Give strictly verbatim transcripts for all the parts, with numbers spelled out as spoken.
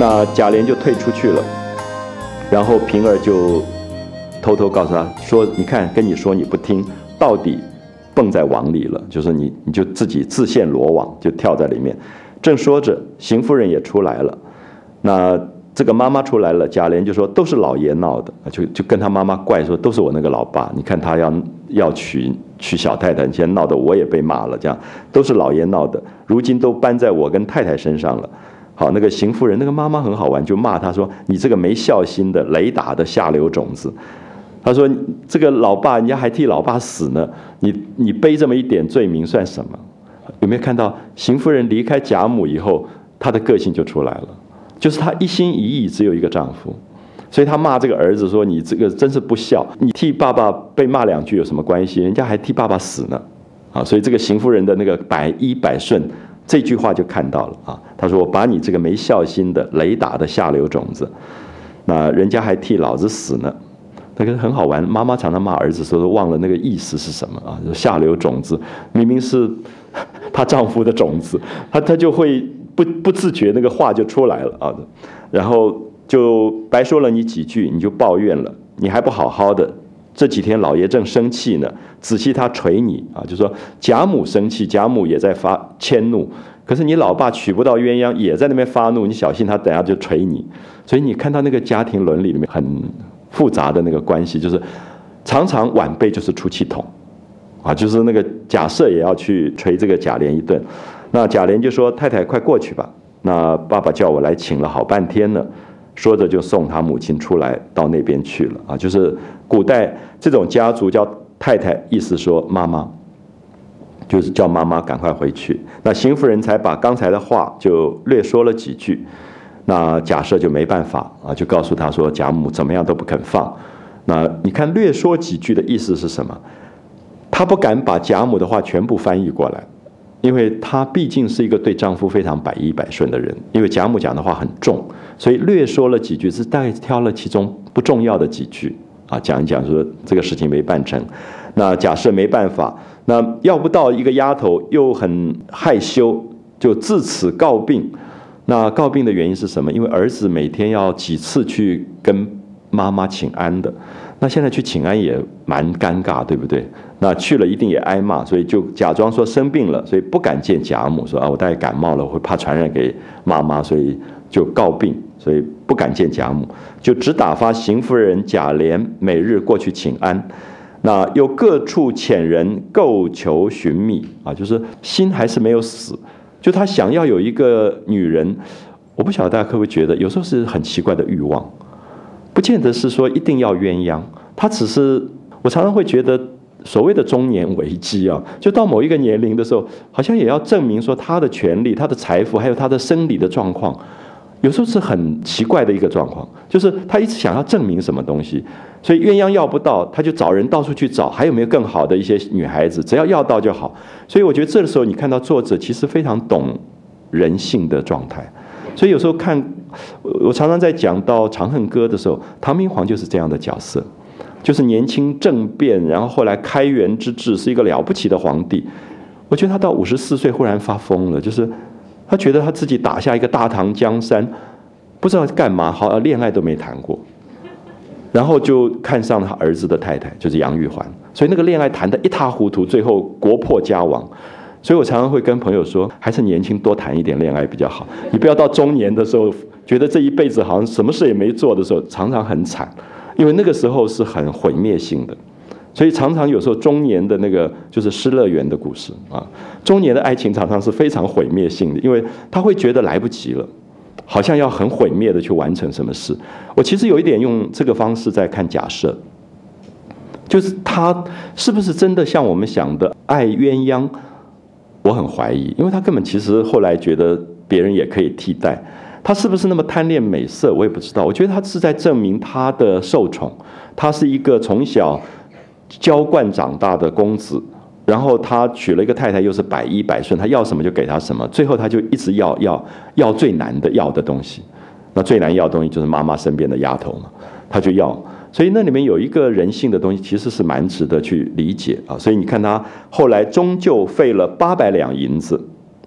那贾琏就退出去了，然后平儿就偷偷告诉他说：“你看，跟你说你不听，到底蹦在网里了，就是你你就自己自陷罗网，就跳在里面。”正说着，邢夫人也出来了。那这个妈妈出来了，贾琏就说：“都是老爷闹的。”就就跟他妈妈怪说：“都是我那个老爸，你看他要要娶娶小太太，现在闹得我也被骂了，这样都是老爷闹的，如今都搬在我跟太太身上了。”好，那个邢夫人那个妈妈很好玩，就骂他说：“你这个没孝心的、雷打的下流种子。”他说：“这个老爸，人家还替老爸死呢，你你背这么一点罪名算什么？”有没有看到邢夫人离开贾母以后，她的个性就出来了，就是她一心一意只有一个丈夫，所以她骂这个儿子说：“你这个真是不孝，你替爸爸被骂两句有什么关系？人家还替爸爸死呢。”啊，所以这个邢夫人的那个百依百顺这句话就看到了啊。她说：“我把你这个没孝心的、雷打的下流种子，那人家还替老子死呢。”那个很好玩，妈妈常常骂儿子说忘了那个意思是什么啊？下流种子明明是她丈夫的种子，她她就会不不自觉那个话就出来了啊。然后就白说了你几句，你就抱怨了，你还不好好的。这几天老爷正生气呢，仔细他捶你啊，就说贾母生气，贾母也在发迁怒，可是你老爸娶不到鸳鸯，也在那边发怒，你小心他等下就捶你。所以你看到那个家庭伦理里面很复杂的那个关系，就是常常晚辈就是出气筒啊，就是那个贾赦也要去捶这个贾琏一顿。那贾琏就说：“太太快过去吧，那爸爸叫我来请了好半天了。”说着就送他母亲出来到那边去了啊，就是古代这种家族叫太太，意思说妈妈，就是叫妈妈赶快回去。那邢夫人才把刚才的话就略说了几句，那贾赦就没办法啊，就告诉他说贾母怎么样都不肯放。那你看略说几句的意思是什么？他不敢把贾母的话全部翻译过来，因为她毕竟是一个对丈夫非常百依百顺的人，因为贾母讲的话很重，所以略说了几句，是大概挑了其中不重要的几句啊，讲一讲说这个事情没办成。那贾赦没办法，那要不到一个丫头又很害羞，就自此告病。那告病的原因是什么？因为儿子每天要几次去跟妈妈请安的，那现在去请安也蛮尴尬，对不对？那去了一定也挨骂，所以就假装说生病了，所以不敢见贾母，说啊我大概感冒了，会怕传染给妈妈，所以就告病，所以不敢见贾母，就只打发邢夫人、贾琏每日过去请安。那又各处遣人购求寻觅啊，就是心还是没有死，就他想要有一个女人。我不晓得大家可不可以觉得，有时候是很奇怪的欲望，不见得是说一定要鸳鸯，他只是我常常会觉得所谓的中年危机啊，就到某一个年龄的时候，好像也要证明说他的权利、他的财富，还有他的生理的状况，有时候是很奇怪的一个状况，就是他一直想要证明什么东西，所以鸳鸯要不到，他就找人到处去找，还有没有更好的一些女孩子，只要要到就好。所以我觉得这个时候你看到作者其实非常懂人性的状态，所以有时候看我常常在讲到《长恨歌》的时候，唐明皇就是这样的角色，就是年轻政变，然后后来开元之治，是一个了不起的皇帝。我觉得他到五十四岁忽然发疯了，就是他觉得他自己打下一个大唐江山，不知道干嘛，好像恋爱都没谈过，然后就看上了他儿子的太太，就是杨玉环，所以那个恋爱谈得一塌糊涂，最后国破家亡。所以我常常会跟朋友说，还是年轻多谈一点恋爱比较好，你不要到中年的时候，觉得这一辈子好像什么事也没做的时候，常常很惨，因为那个时候是很毁灭性的。所以常常有时候中年的那个就是失乐园的故事啊，中年的爱情常常是非常毁灭性的，因为他会觉得来不及了，好像要很毁灭的去完成什么事。我其实有一点用这个方式在看假设，就是他是不是真的像我们想的爱鸳鸯，我很怀疑，因为他根本其实后来觉得别人也可以替代。他是不是那么贪恋美色，我也不知道。我觉得他是在证明他的受宠，他是一个从小娇惯长大的公子，然后他娶了一个太太，又是百依百顺，他要什么就给他什么，最后他就一直要要要最难的要的东西。那最难要的东西就是妈妈身边的丫头嘛，他就要。所以那里面有一个人性的东西，其实是蛮值得去理解啊。所以你看他后来终究费了八百两银子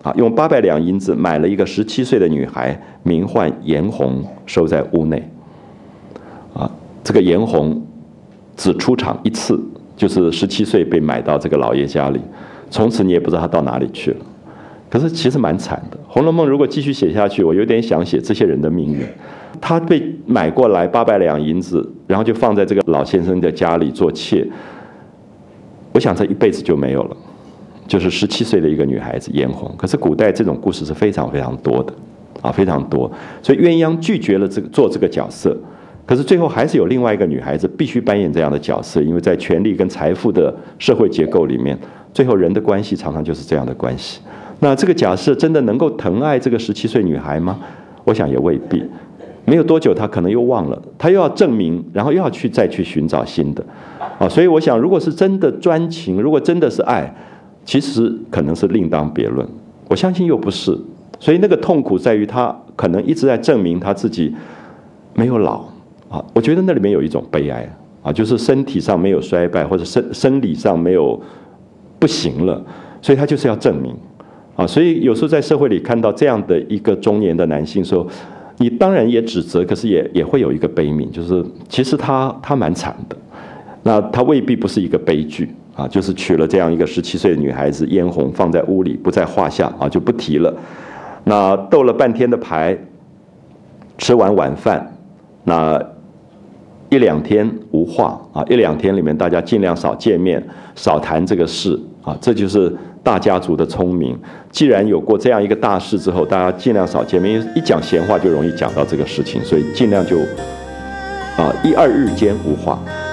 啊，用八百两银子买了一个十七岁的女孩，名唤颜红，收在屋内。啊，这个颜红只出场一次，就是十七岁被买到这个老爷家里，从此你也不知道他到哪里去了。可是其实蛮惨的，《红楼梦》如果继续写下去，我有点想写这些人的命运。他被买过来八百两银子，然后就放在这个老先生的家里做妾，我想这一辈子就没有了。就是十七岁的一个女孩子颜红，可是古代这种故事是非常非常多的，啊，非常多。所以鸳鸯拒绝了这个做这个角色，可是最后还是有另外一个女孩子必须扮演这样的角色，因为在权力跟财富的社会结构里面，最后人的关系常常就是这样的关系。那这个假设真的能够疼爱这个十七岁女孩吗？我想也未必。没有多久，她可能又忘了，她又要证明，然后又要去再去寻找新的，啊，所以我想，如果是真的专情，如果真的是爱，其实可能是另当别论。我相信又不是，所以那个痛苦在于她可能一直在证明她自己没有老啊。我觉得那里面有一种悲哀啊，就是身体上没有衰败，或者生生理上没有不行了，所以她就是要证明啊。所以有时候在社会里看到这样的一个中年的男性时候，你当然也指责，可是也也会有一个悲悯，就是其实他他蛮惨的，那他未必不是一个悲剧啊，就是娶了这样一个十七岁的女孩子嫣红放在屋里不在话下啊，就不提了。那斗了半天的牌，吃完晚饭，那一两天无话啊，一两天里面大家尽量少见面，少谈这个事啊，这就是大家族的聪明。既然有过这样一个大事之后，大家尽量少见面，因为一讲闲话就容易讲到这个事情，所以尽量就啊一二日间无话。